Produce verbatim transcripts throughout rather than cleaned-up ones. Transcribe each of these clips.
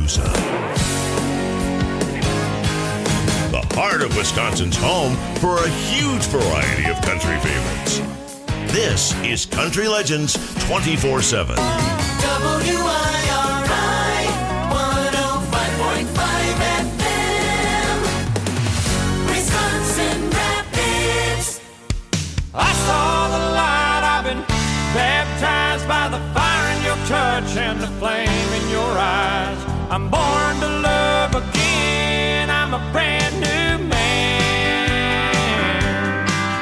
Tuscaloosa. The heart of Wisconsin's home for a huge variety of country favorites. This is Country Legends twenty-four seven. W I R I one oh five point five F M, Wisconsin Rapids. I saw the light, I've been baptized by the fire in your touch and the flame in your eyes. I'm born to love again, I'm a brand new man.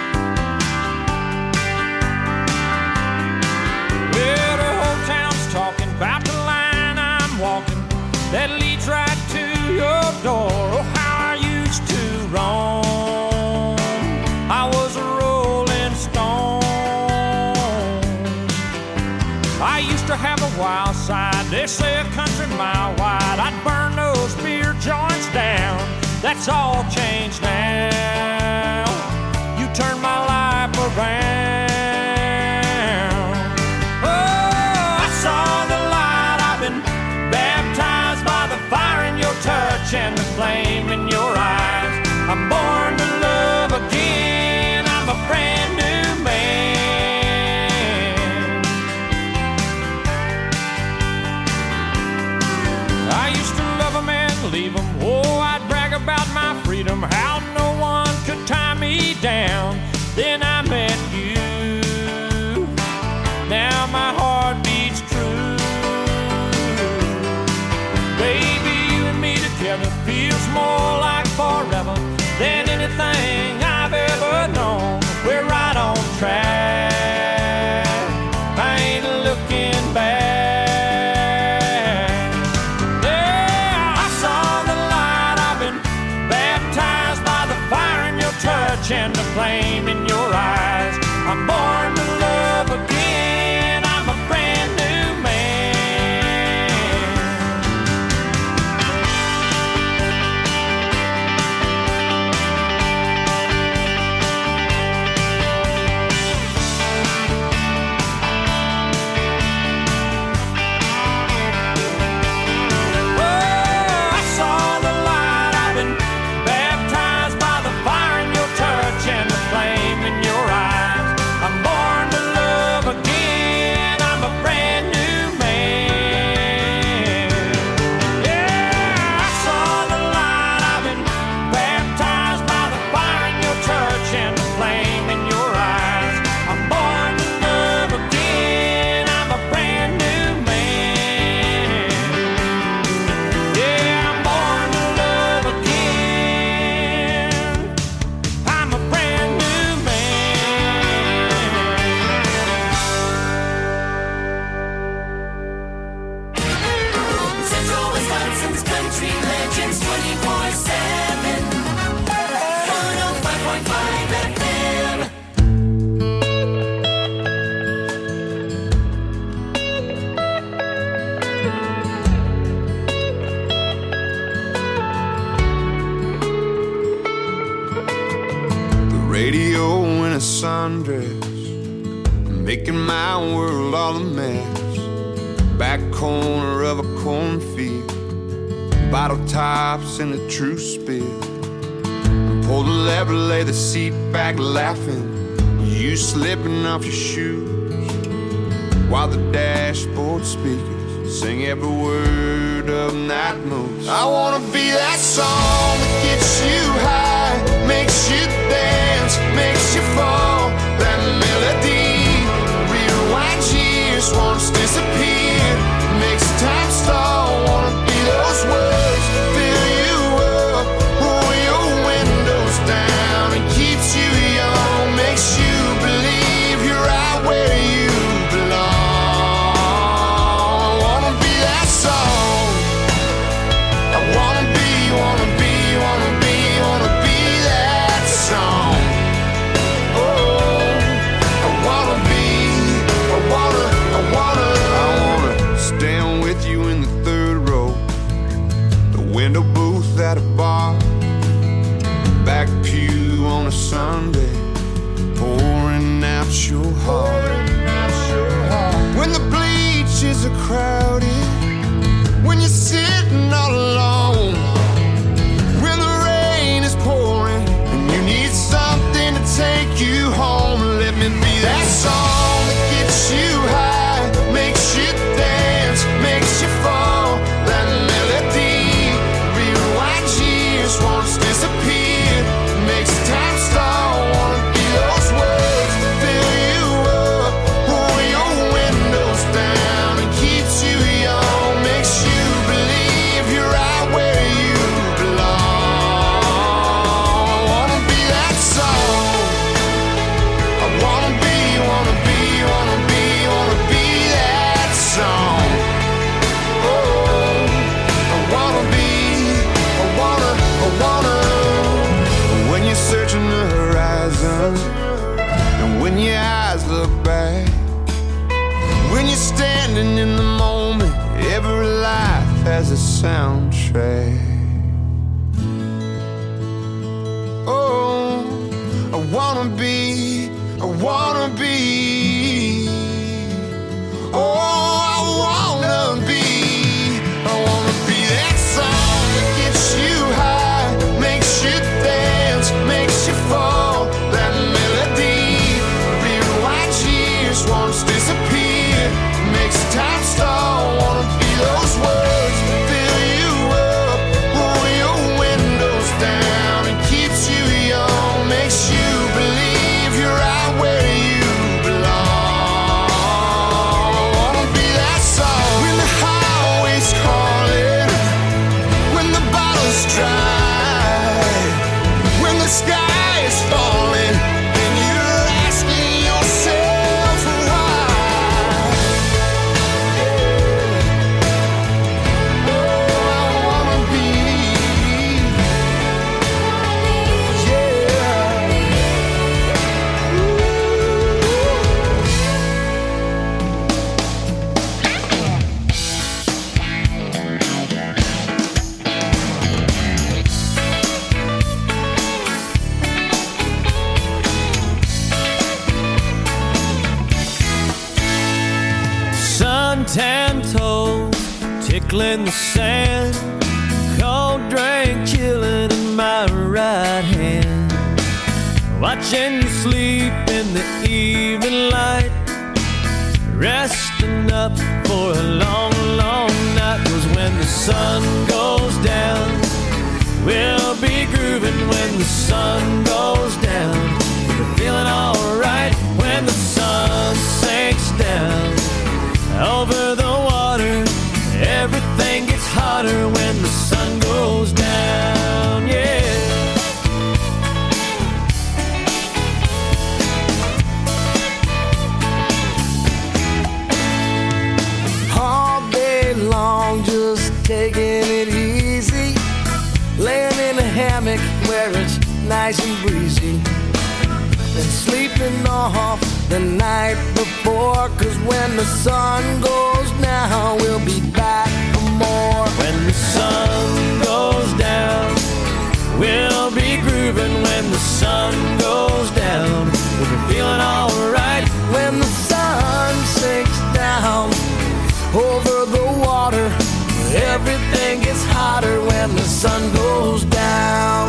Well, the whole town's talking about the line I'm walking that leads right to your door. Oh, how I used to roam, I was a rolling stone. I used to have a wild side, they say a country mile wide. I'd burn those beer joints down, that's all changed now. You turned my life around. Oh, I saw the light, I've been baptized by the fire in your touch and the flame in your eyes. I'm born to love again, I'm a brand new man. I used to love 'em and leave 'em. Oh, I'd brag about my freedom, how no one could tie me down. Then I met you, now my heart beats true. Baby, you and me together feels more like forever than anything I've ever known. We're right on track, I ain't looking back. Yeah, I saw the light, I've been baptized by the fire in your touch and the flame in your eyes. I'm born to love again, I'm a brand new man. Oh, I saw the light, I've been baptized by the fire in your touch and the flame in your eyes. I'm born to love again, I'm a brand new man. Yeah, I saw the light, I've been baptized by the fire in your touch and the flame in your eyes. I'm born to love again, I'm a brand new man. Yeah, I'm born to love again, I'm a brand new man. Central Wisconsin's Country Legends twenty-four seven, one oh five point five F M. The radio in a sundress, making my world all a mess. Back corner of a cornfield, bottle tops in a true spill. Pull the lever, lay the seat back laughing, you slipping off your shoes, while the dashboard speakers sing every word of Night Moves. I wanna be that song that gets you high, makes you dance, makes you fall. That melody rewinds years, once disappeared, makes time stall. Wanna be those words, fill you up, roll your windows down, and keeps you young, makes you believe you're right where you belong. I wanna be that song. I wanna be, wanna be, wanna be, wanna be that song. Oh, I wanna be, I wanna, I wanna, I wanna stand with you in the third row, the window booth at a bar, back pew on a Sunday, pouring out your heart. When the bleachers are crowded, when you're sitting was. And when your eyes look back, when you're standing in the moment, every life has a soundtrack. Oh, I wanna be, I wanna be. Oh, I wanna be, I wanna be that song that gets you high, makes you dance, makes you fall. That melody, clear white years once disappear, makes time stall. Wanna be those words that fill you up, roll your windows down, and keeps you young, makes you believe you're right where you belong. I wanna be that song when the highway's calling, when the bottle's dry, when the sky is falling, and you're asking yourself why. Oh, I wanna be, yeah. Suntan toes tickling the sand, cold drink chilling in my right hand, watching you sleep in the evening light, resting up for a long, long night. 'Cause when the sun goes down, we'll be grooving. When the sun goes down, we're feeling alright. When the sun sinks down over the water, everything gets hotter when the sun goes down, yeah. All day long, just taking it easy, laying in a hammock where it's nice and breezy, and sleeping off the night before. 'Cause when the sun goes down, we'll be back for more. When the sun goes down, we'll be grooving. When the sun goes down, we'll be feeling alright. When the sun sinks down over the water, everything gets hotter when the sun goes down.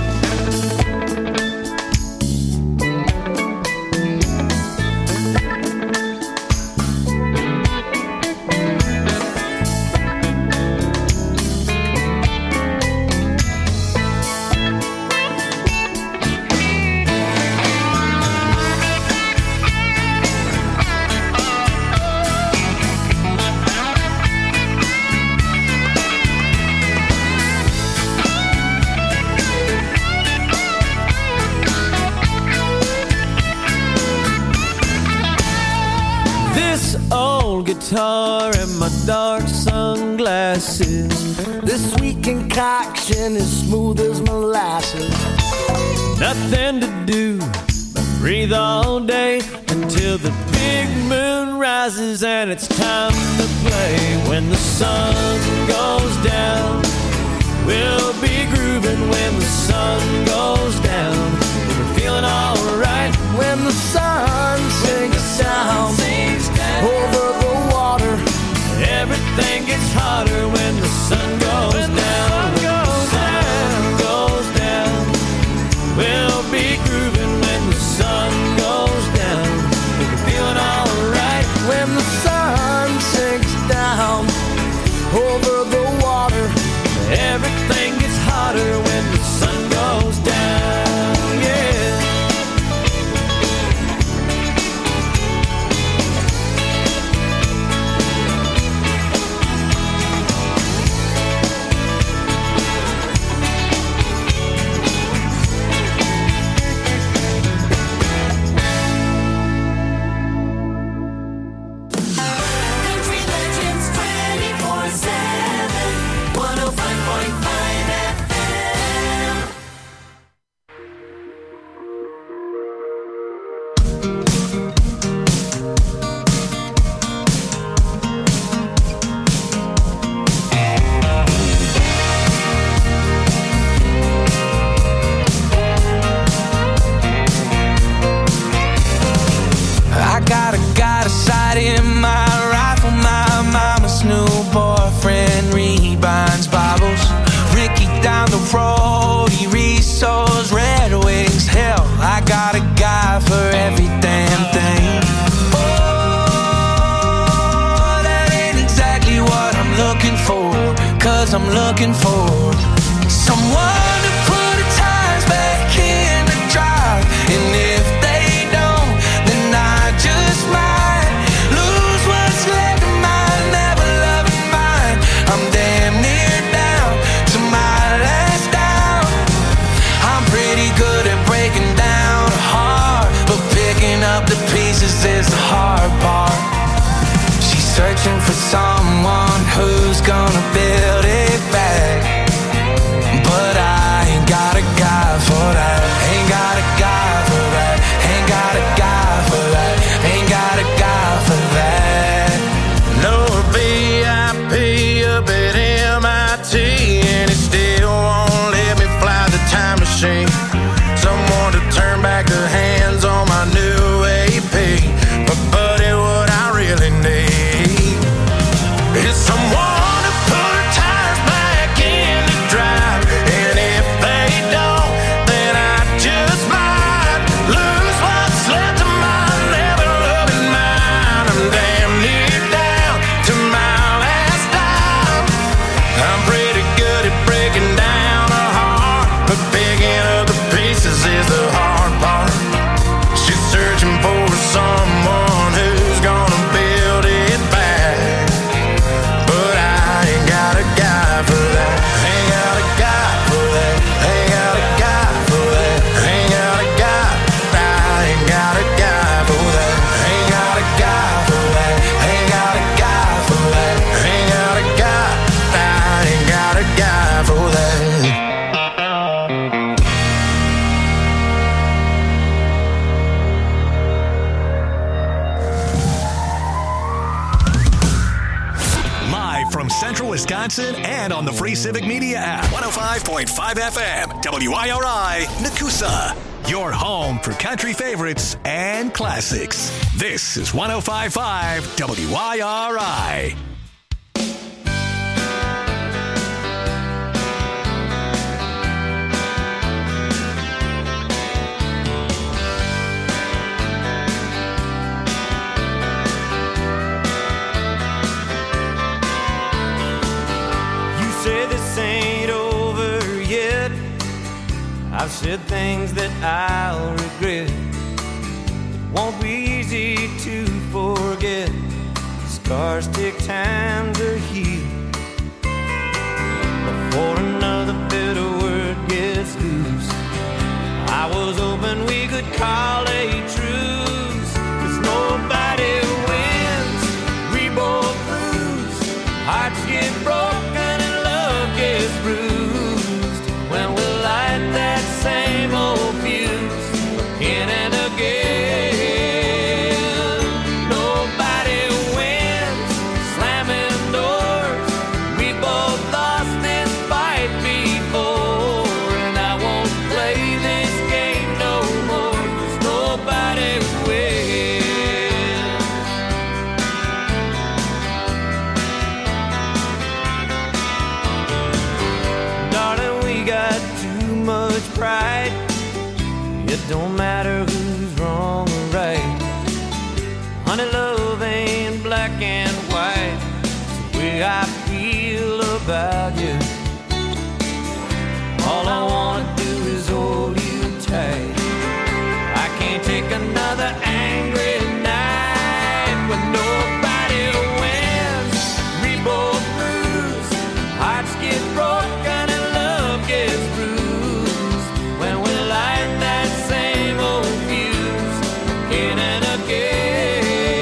Guitar and my dark sunglasses, This sweet concoction is smooth as molasses. nothing to do but breathe all day until the big moon rises and it's time to play. When the sun goes down, we'll be grooving. When the sun goes down, we're feeling alright. When the sun sinks down over the water, everything gets hotter when the sun goes when down. The sun goes when down. The sun goes down. We'll be grooving when the sun goes down. We'll be feeling alright. When the sun sinks down over the water, everything gets hotter when the sun guess I'm looking for someone to put the tires back in the drive. And if they don't, then I just might lose what's left of my never-loving mind. I'm damn near down to my last down. I'm pretty good at breaking down a heart, but picking up the pieces is the hard part. She's searching for someone who's gonna build it back, but I ain't got a guy for that. Ain't got a guy for that. Ain't got a guy for that. Ain't got a guy for that. No V I P up at M I T, and it still won't let me fly the time machine. Someone to turn back the hands on my new A P. But buddy, what I really need is someone to put tires back in the drive. And if they don't, then I just might lose what's left of my never-loving mind. I'm damn near down to my last dime. I'm pretty good at breaking down a heart, but picking up the pieces is the hard part. She's searching for someone who's gonna build it back, but I ain't got a guy for that. Ain't got a guy for that. Ain't got a guy for that. Ain't got a guy. I ain't got a guy for that. Ain't got a guy for that. Ain't got a guy for that. Ain't got a guy. I ain't got a guy for that. Live from Central Wisconsin and on the free Civic Media app. one oh five point five F M, W I R I, Nakusa. Your home for country favorites and classics. This is one oh five point five W I R I. You say this ain't over yet. I've said things that I'll regret. It won't be easy to forget. Scars take time to heal before another bitter word gets loose. I was hoping we could call a truce, 'cause nobody wins, we both lose. Hearts get broken and love gets bruised when we light that same old fuse again and again. Nobody wins, slamming doors. We both lost this fight before, and I won't play this game no more, 'cause nobody wins. Darling, we got too much pride. It don't matter who's wrong or right. Honey, love ain't black and white. It's the way I feel about you. All I wanna do is hold you tight. I can't take another angry night when nobody wins, we both lose. Hearts get broken and love gets bruised when we light that same old fuse again and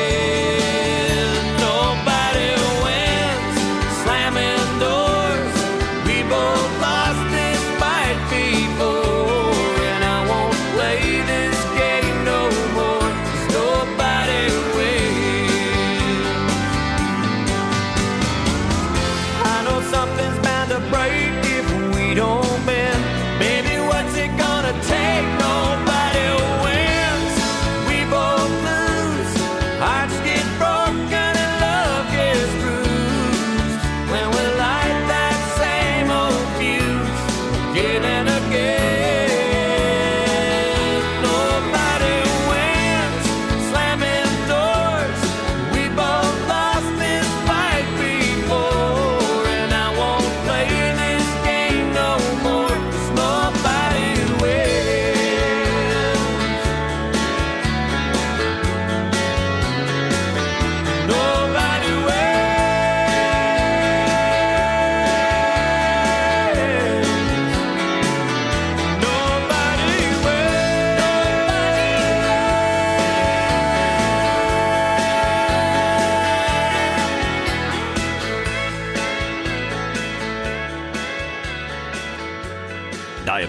again. Nobody wins, slamming doors.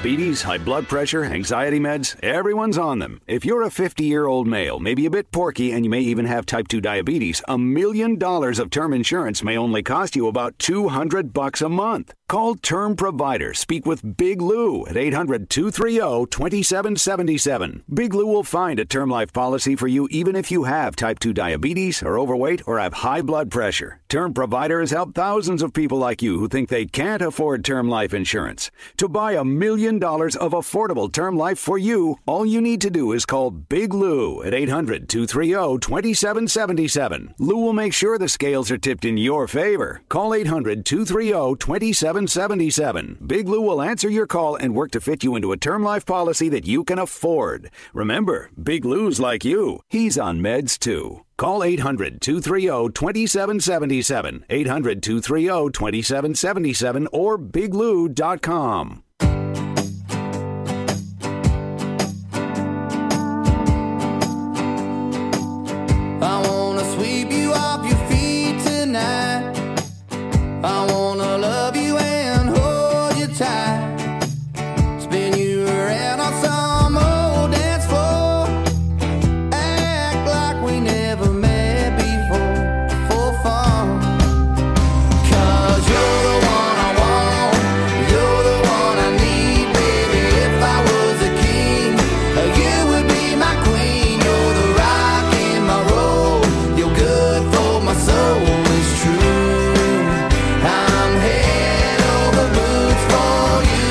Diabetes, high blood pressure, anxiety meds, everyone's on them. If you're a fifty-year-old male, maybe a bit porky, and you may even have type two diabetes, a million dollars of term insurance may only cost you about two hundred bucks a month. Call Term Provider. Speak with Big Lou at eight hundred, two three zero, two seven seven seven. Big Lou will find a term life policy for you even if you have type two diabetes, are overweight, or have high blood pressure. Term Provider has helped thousands of people like you who think they can't afford term life insurance. To buy a million dollars of affordable term life for you, all you need to do is call Big Lou at eight hundred, two three zero, two seven seven seven. Lou will make sure the scales are tipped in your favor. Call eight hundred, two three zero, two seven seven seven. Big Lou will answer your call and work to fit you into a term life policy that you can afford. Remember, Big Lou's like you. He's on meds too. Call eight hundred, two three zero, two seven seven seven, eight hundred, two three zero, two seven seven seven, or big lou dot com. I wanna sweep you off your feet tonight. I wanna love you and hold you tight. Spin you around on some old dance floor. Act like we never met before, for fun. 'Cause you're the one I want, you're the one I need, baby. If I was a king, you would be my queen. You're the rock in my road, you're good for my soul, it's true. I'm head over boots for you.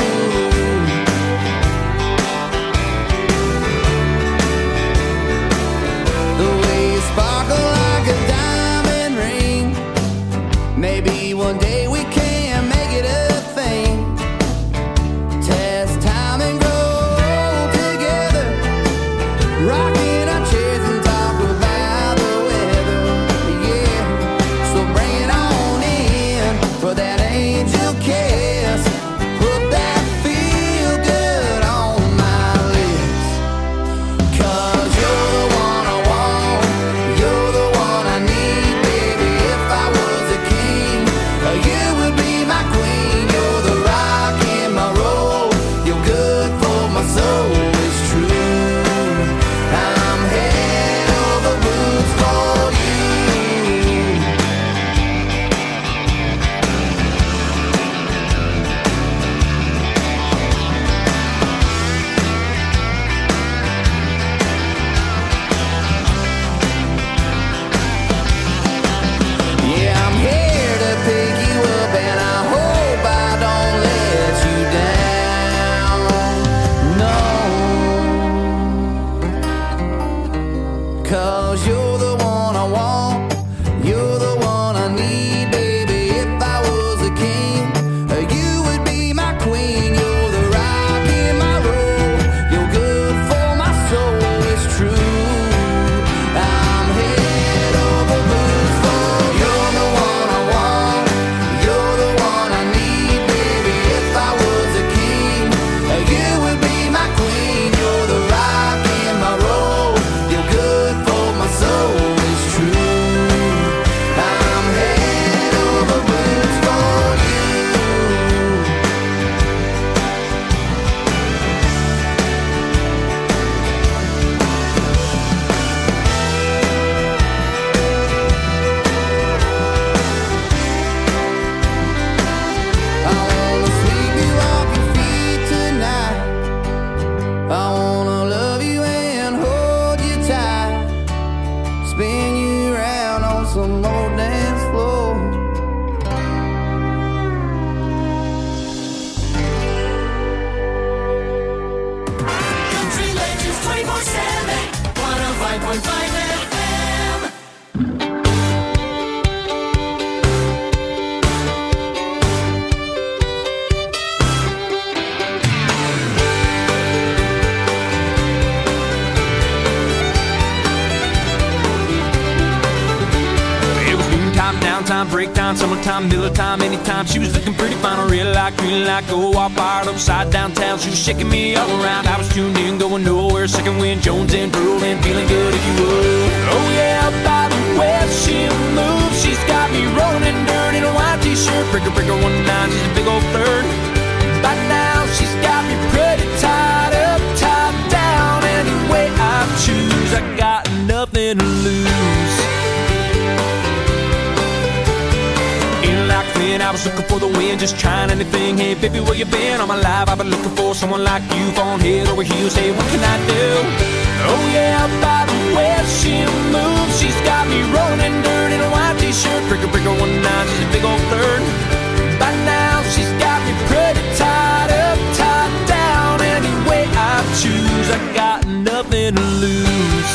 The way you sparkle like a diamond ring. Maybe one day we can make it a thing. Test time and grow together. Rocking our chairs and talk about the weather. Yeah, so bring it on in for that angel kiss. Put that feel good on my lips. 'Cause you're the one I want, you're the one I need, baby. If I was a king, you would be my queen. You're the rock in my road, you're good for my soul, it's true. I'm head over boots for you. Yeah, I'm here to pick you up, and I hope I don't let you down. No. 'Cause you're the one I want, you're the one I need, baby. If I was a king, you would be my queen. You're the rock in my road, you're good for my soul, it's true. I'm head over boots for you. You're the one I want, you're the one I need, baby. If I was a king, you would be my queen. You're the rock in my road, you're good for my soul, it's true. I'm head over boots for you. I wanna sweep you off your feet tonight. I wanna love you and hold you tight. Spin you around on some old dance floor. Country Legends twenty-four seven, one oh five point five F M. It was noontime, downtime, break time, summertime, Miller time, anytime. She was looking pretty fine, I real like, green like, go all fired upside downtown. She was shaking me all around. I was tuned in, going nowhere. Second wind, Jones in, Pearl in, feeling good if you would. Oh yeah, by the way she moves, she's got me rolling in dirt in a white t-shirt. Breaker, breaker, one nine, she's a big old flirt. By By now she's got me pretty tied up, tied down. Any way I choose, I got nothing to lose. In like when I was looking for the wind, just trying anything. Hey baby, where you been? All my life I've been looking for someone like you, falling head over heels. Hey, what can I do? Oh yeah, by the way she moves, she's got me rolling in dirt in a white t-shirt. Breaker, breaker, one nine, she's a big old flirt. By now she's got me pretty tied up, tied down. Any way I choose, I got nothing to lose.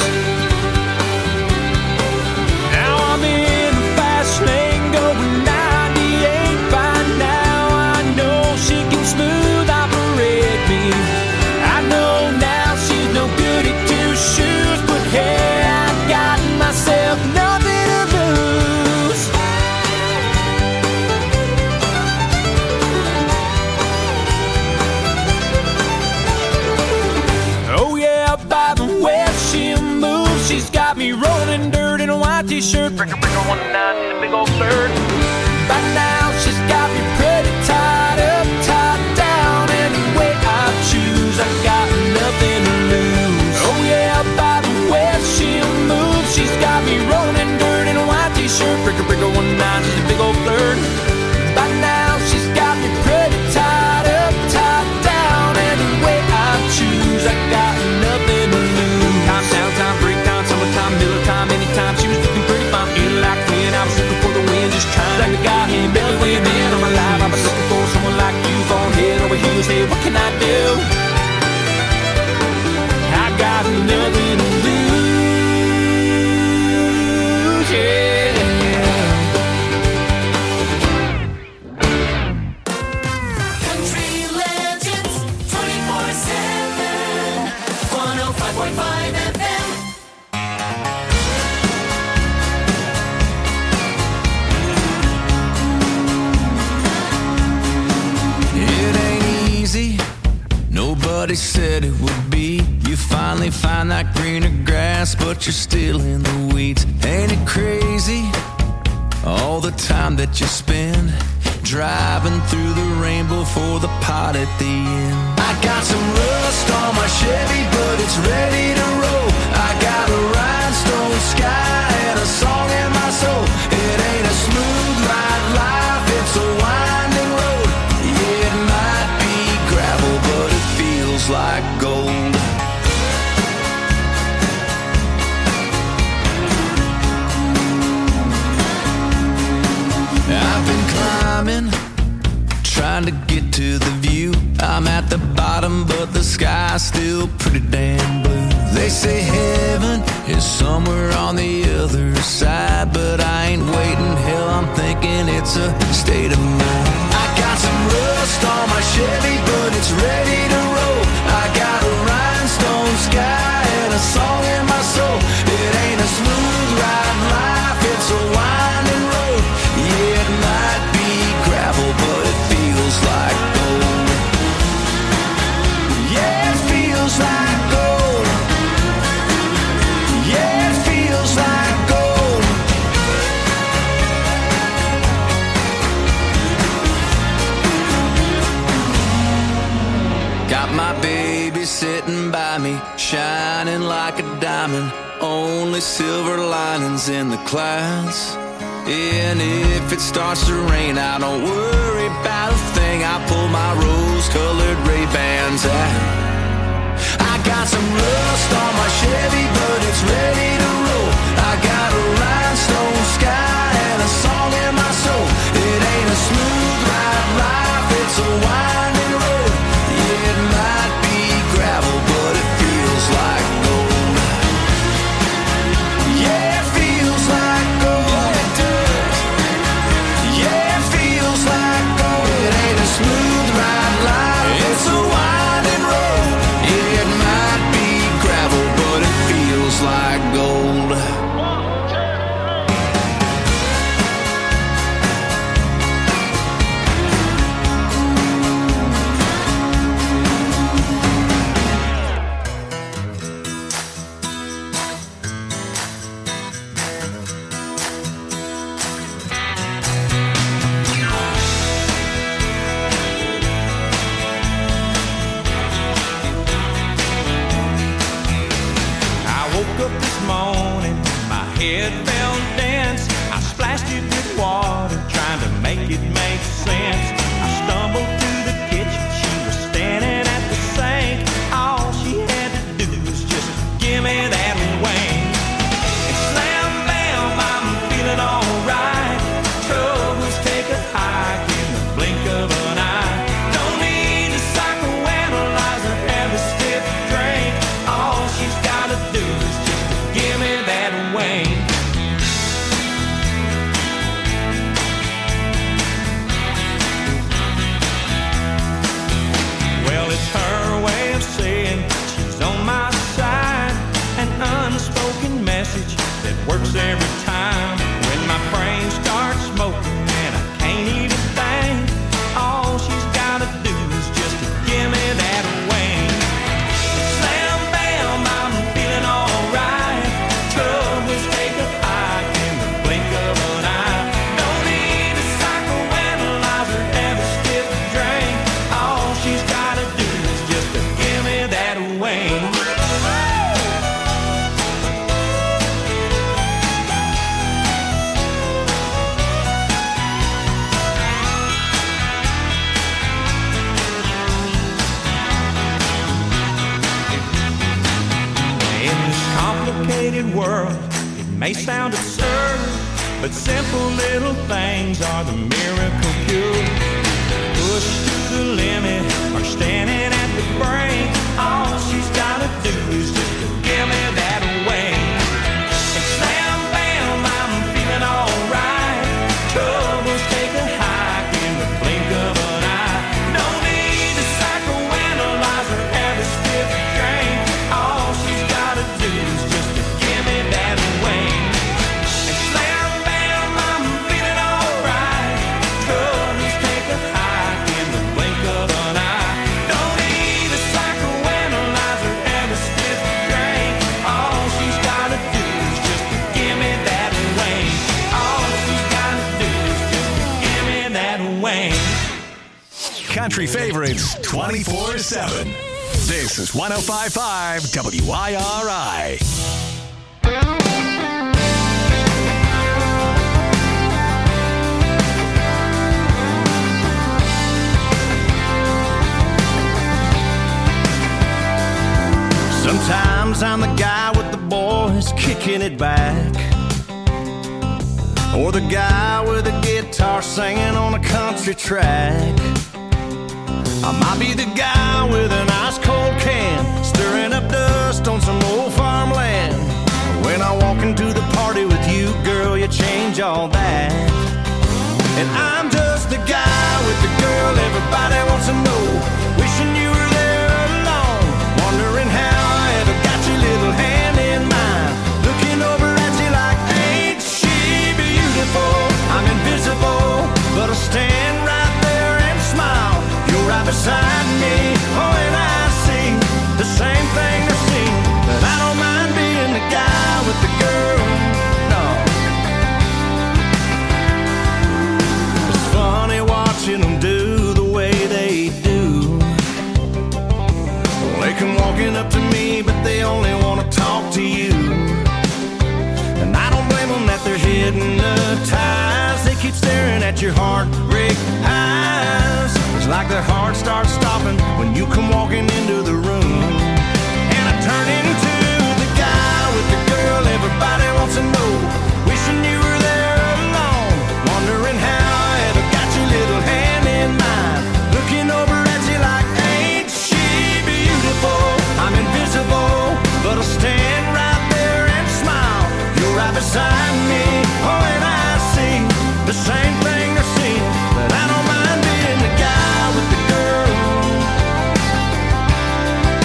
Now I'm in the fast lane going ninety-eight. By now I know she can smooth operate me. I know now she's no good at two shoes, but hey, I got myself nothing to lose. Oh yeah, by the way she moves, she's got me rolling dirt in a white t-shirt. Breaker, breaker, one nine, and a big old flirt. By now she's got me pretty tied up, tied down. Any way I choose, I got nothing to lose. Oh yeah, by the way she moves, she's got me rolling dirt in a white t-shirt. Breaker, breaker, one nine, she's a big old flirt. By now she's got me pretty tied up, tied down. Any way I choose, I got nothing to lose. Time, downtime, breakdown, summertime, middle time, anytime she was looking pretty fine. In like when I was looking for the wind, just trying like the guy here, Billy way man on my life. I've been looking for someone like you, falling head over heels. Hey, what can I do? I got nothing to lose. Yeah. Country Legends twenty-four seven, one oh five point five F M. It ain't easy, nobody said it would be. You finally find that greener grass, but you're still in the weeds. Ain't it crazy, all the time that you spend driving through the rainbow for the pot at the end. I got some rust on my Chevy, but it's ready to roll. I got a rhinestone sky and a song in my soul. It ain't a smooth ride life, it's a winding road. Yeah, it might be gravel, but it feels like gold. I've been climbing, trying to get to the view. I'm at the bottom, but the sky's still pretty damn blue. They say heaven is somewhere on the other side, but I ain't waiting. Hell, I'm thinking it's a state of mind. I got some rust on my Chevy, but it's ready to roll. I got a rhinestone sky and a song in my soul. It ain't a smooth ride life, it's a winding road. Yeah, it might be gravel, but it feels like gold. Yeah, it feels like gold. Yeah, it feels like gold. Got my baby sitting by me, shining like a diamond. Only silver linings in the clouds. And if it starts to rain, I don't worry about a thing. I pull my rose-colored Ray-Bans out. I got some rust on my Chevy, but it's ready to roll. I got a rhinestone sky and a song in my soul. It ain't a smooth ride life, it's a winding road. Yeah, it might be gravel, but it feels like gold. Yeah, it feels like gold. It does. Yeah, it feels like gold. It ain't a smooth ride life, it's a winding road. Yeah, it might be gravel, but it feels head felt dense. I splashed it with water, trying to make it make sense. I stumbled to the kitchen, she was standing at the sink. All she had to do was just give me that wing. And slam bam, I'm feeling alright. Troubles take a hike in the blink of an eye. Don't need to psychoanalyze or have a stiff drink. All she's gotta do is just give me that wing. Well, it's her way of saying she's on my side. An unspoken message that works every time. When my brain starts smoking and I can't even think, all she's gotta do is just give me that wing. Slam bam, I'm feeling alright. Troubles take a hike in the blink of an eye. Don't need to psychoanalyze or have a stiff drink. All she's gotta do is just give me that wing. In this complicated world, it may sound absurd, but simple little things are the miracle cure. Pushed to the limit or standing at the brink, all she's gotta do is just give me that wing. And slam bam, I'm feeling alright. Troubles take a hike in the blink of an eye. No need to psychoanalyze or have a stiff drink. All she's gotta do is just give me that wing. And slam bam, I'm feeling alright. Troubles take a hike in the blink of an eye. Don't need to psychoanalyze or have a stiff drink. All she's gotta do is just give me that wing. All she's gotta do is just give me that wing. Country favorites twenty-four seven. This is one oh five point five W I R I. Sometimes I'm the guy with the boys kicking it back, or the guy with a guitar singing on a country track. I might be the guy with an ice cold can, stirring up dust on some old farmland. When I walk into the party with you, girl, you change all that. And I'm just the guy with the girl everybody wants to know, wishing you were there alone, wondering how I ever got your little hand in mine, looking over at you like, ain't she beautiful? I'm invisible, but I stand right there and smile. You're right beside me, oh, and I see the same thing they see, but I don't mind being the guy with the girl, no. It's funny watching them do the way they do. They come walking up to me, but they only want to talk to you. And I don't blame them that they're hypnotized. They keep staring at your heartbreak eyes. It's like their heart starts stopping when you come walking into the room. And I turn into the guy with the girl everybody wants to know, wishing you were there alone, wondering how I ever got your little hand in mine, looking over at you like, ain't she beautiful? I'm invisible, but I'll stand right there and smile. You're right beside me, oh, and I see the same thing they're seeing, but I don't mind being the guy with the girl.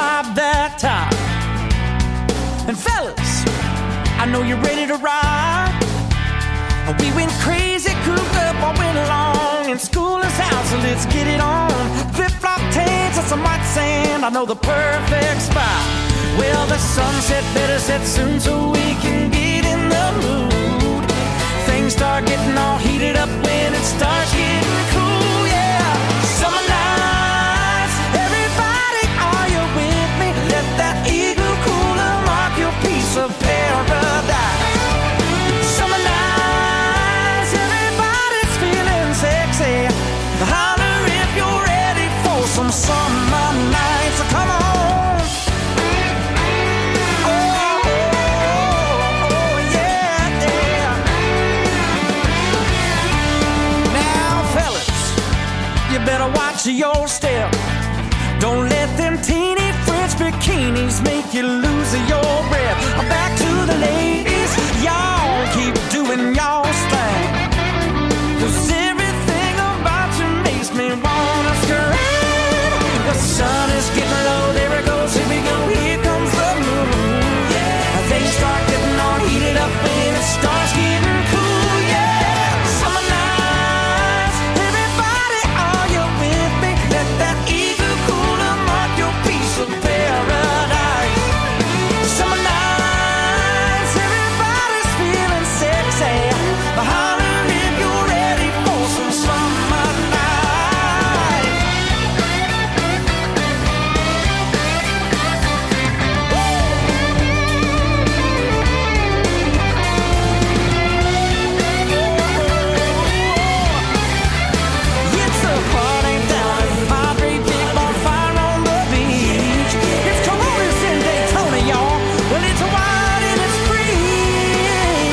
arrived that time. And fellas, I know you're ready to ride. We went crazy, cooped up all winter long. And school is out, so let's get it on. Flip-flop tanks and some white sand, I know the perfect spot. Well, the sunset better set soon so we can get in the mood. Things start getting all heated up when it starts getting cool, yeah. Summer nights, everybody, are you with me? Let that igloo cooler mark your piece of paradise. Summer nights, everybody's feeling sexy. Holler if you're ready for some summer nights. So come on. Better watch your step. Don't let them teeny French bikinis make you lose your breath. Back to the ladies, y'all keep doing y'all's thing. 'Cause everything about you makes me wanna scream. The sun is getting low, there it goes, here we go, here comes the moon. Yeah. Things start getting all heated up when it starts getting cool, yeah. Summer nights, everybody, are you with me? Let that igloo cooler mark your piece of paradise. Summer nights, everybody's feeling sexy. Holler if you're ready for some summer night. It's a party down at Padre Big Bonfire on the beach. It's Columbus in Daytona, y'all. Well, it's wild and it's free.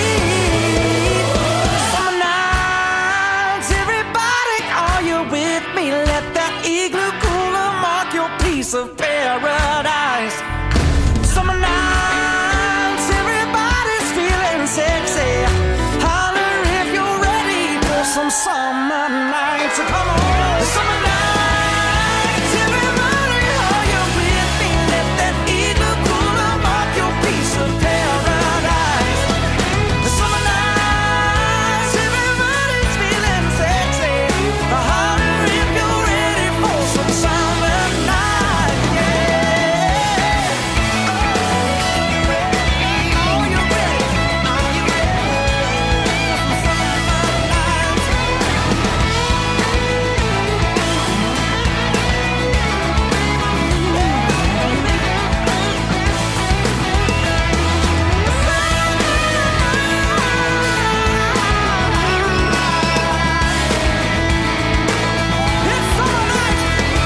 Summer nights, everybody, are you with me? Let that igloo cooler mark your piece of paradise. Summer nights, everybody's feeling sexy. Holler if you're ready for some summer nights. So come on. Summer nights, everybody, are you with me? Let that igloo cooler mark your piece of paradise. Summer nights, everybody's feeling sexy. Holler if you're ready for some summer night, yeah. Are you ready? Are you ready for some summer nights? It's summer night.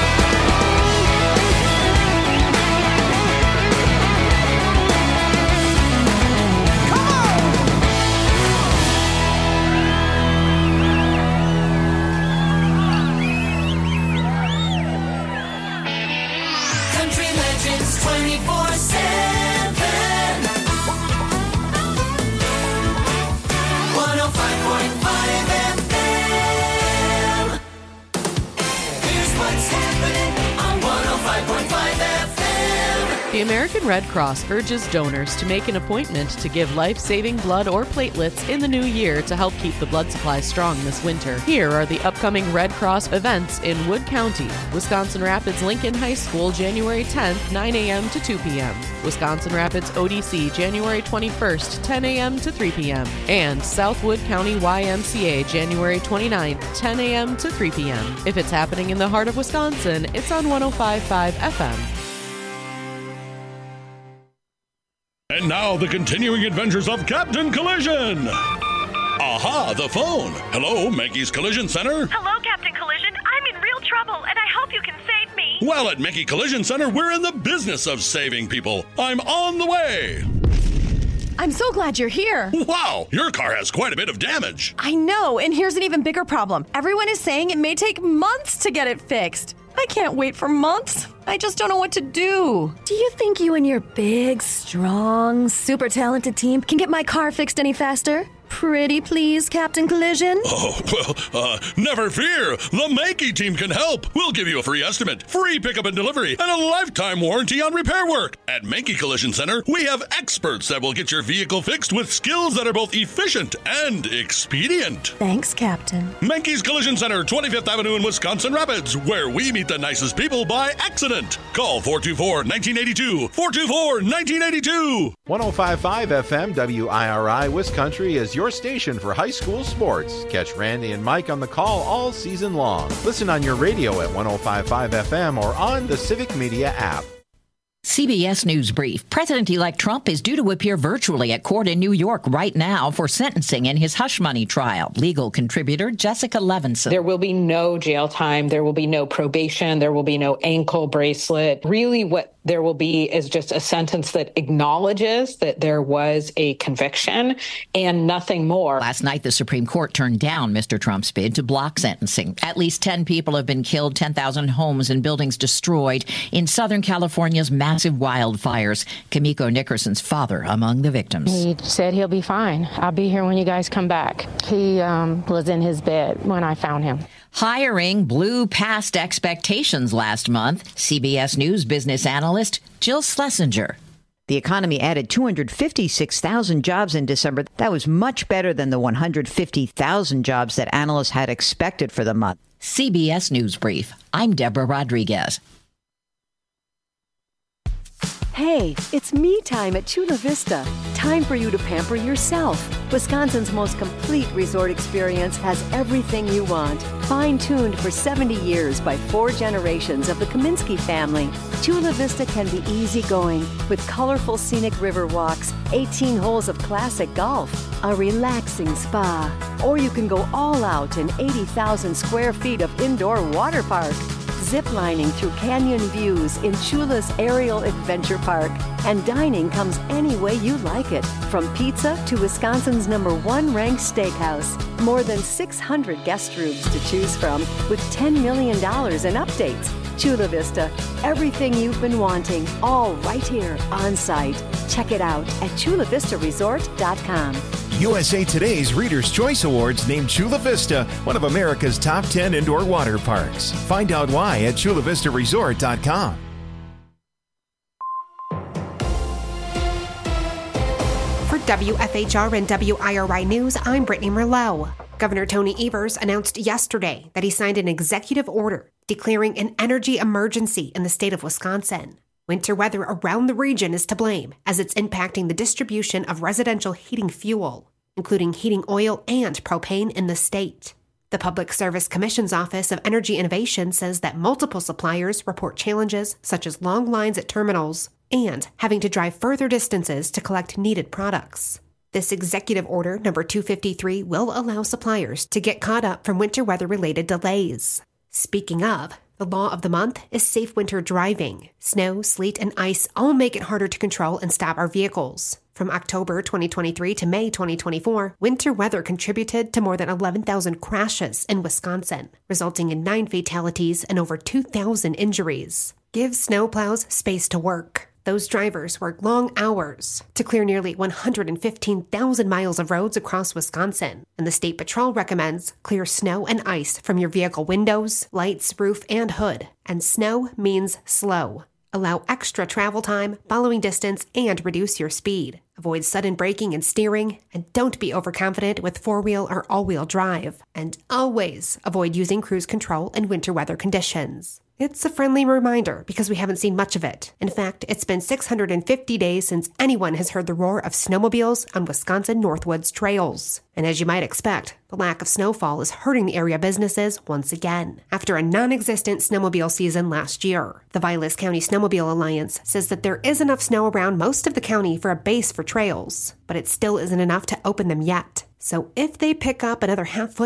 Come on. Country Legends twenty-four seven. one oh five point five F M. Here's what's happening on one oh five point five F M. The American Red Cross urges donors to make an appointment to give life-saving blood or platelets in the new year to help keep the blood supply strong this winter. Here are the upcoming Red Cross events in Wood County. Wisconsin Rapids Lincoln High School, January tenth, nine a.m. to two p.m. Wisconsin Rapids O D C, January twenty-first, ten a.m. to three p.m. And Southwood County Y M C A, January twenty-ninth, ten a.m. to three p.m. If it's happening in the heart of Wisconsin, it's on one oh five point five F M. And now the continuing adventures of Captain Collision. Aha, the phone. Hello, Mackey's Collision Center. Hello, Captain Collision. I'm in real trouble, and I hope you can save me. Well, at Mackey Collision Center, we're in the business of saving people. I'm on the way. I'm so glad you're here. Wow, your car has quite a bit of damage. I know, and here's an even bigger problem. Everyone is saying it may take months to get it fixed. I can't wait for months. I just don't know what to do. Do you think you and your big, strong, super talented team can get my car fixed any faster? Pretty please, Captain Collision? Oh, well, uh, never fear. The Mankey team can help. We'll give you a free estimate, free pickup and delivery, and a lifetime warranty on repair work. At Mankey Collision Center, we have experts that will get your vehicle fixed with skills that are both efficient and expedient. Thanks, Captain. Mankey's Collision Center, twenty-fifth Avenue in Wisconsin Rapids, where we meet the nicest people by accident. Call four two four, one nine eight two, four two four, one nine eight two. one oh five point five F M W I R I Wisconsin is your station for high school sports. Catch Randy and Mike on the call all season long. Listen on your radio at one oh five point five F M or on the Civic Media app. C B S News Brief. President-elect Trump is due to appear virtually at court in New York right now for sentencing in his hush money trial. Legal contributor Jessica Levinson. There will be no jail time. There will be no probation. There will be no ankle bracelet. Really what there will be is just a sentence that acknowledges that there was a conviction and nothing more. Last night, the Supreme Court turned down Mister Trump's bid to block sentencing. At least ten people have been killed, ten thousand homes and buildings destroyed in Southern California's massive wildfires. Kimiko Nickerson's father among the victims. He said he'll be fine. I'll be here when you guys come back. He um, was in his bed when I found him. Hiring blew past expectations last month. C B S News business analyst Jill Schlesinger. The economy added two hundred fifty-six thousand jobs in December. That was much better than the one hundred fifty thousand jobs that analysts had expected for the month. C B S News Brief. I'm Deborah Rodriguez. Hey, it's me time at Chula Vista. Time for you to pamper yourself. Wisconsin's most complete resort experience has everything you want. Fine-tuned for seventy years by four generations of the Kaminsky family, Chula Vista can be easygoing with colorful scenic river walks, eighteen holes of classic golf, a relaxing spa. Or you can go all out in eighty thousand square feet of indoor water park. Ziplining through canyon views in Chula's Aerial Adventure Park. And dining comes any way you like it, from pizza to Wisconsin's number one ranked steakhouse. More than six hundred guest rooms to choose from with ten million dollars in updates. Chula Vista, everything you've been wanting, all right here on site. Check it out at chula vista resort dot com. U S A Today's Reader's Choice Awards named Chula Vista one of America's top ten indoor water parks. Find out why at chula vista resort dot com. For W F H R and W I R I News, I'm Brittany Merlot. Governor Tony Evers announced yesterday that he signed an executive order declaring an energy emergency in the state of Wisconsin. Winter weather around the region is to blame, as it's impacting the distribution of residential heating fuel, including heating oil and propane in the state. The Public Service Commission's Office of Energy Innovation says that multiple suppliers report challenges such as long lines at terminals and having to drive further distances to collect needed products. This executive order, number two fifty-three, will allow suppliers to get caught up from winter weather-related delays. Speaking of, the law of the month is safe winter driving. Snow, sleet, and ice all make it harder to control and stop our vehicles. From October twenty twenty-three to May twenty twenty-four, winter weather contributed to more than eleven thousand crashes in Wisconsin, resulting in nine fatalities and over two thousand injuries. Give snowplows space to work. Those drivers work long hours to clear nearly one hundred fifteen thousand miles of roads across Wisconsin, and the State Patrol recommends clear snow and ice from your vehicle windows, lights, roof, and hood. And snow means slow. Allow extra travel time, following distance, and reduce your speed. Avoid sudden braking and steering, and don't be overconfident with four-wheel or all-wheel drive. And always avoid using cruise control in winter weather conditions. It's a friendly reminder because we haven't seen much of it. In fact, it's been six hundred fifty days since anyone has heard the roar of snowmobiles on Wisconsin Northwoods trails. And as you might expect, the lack of snowfall is hurting the area businesses once again. After a non-existent snowmobile season last year, the Vilas County Snowmobile Alliance says that there is enough snow around most of the county for a base for trails, but it still isn't enough to open them yet. So if they pick up another half foot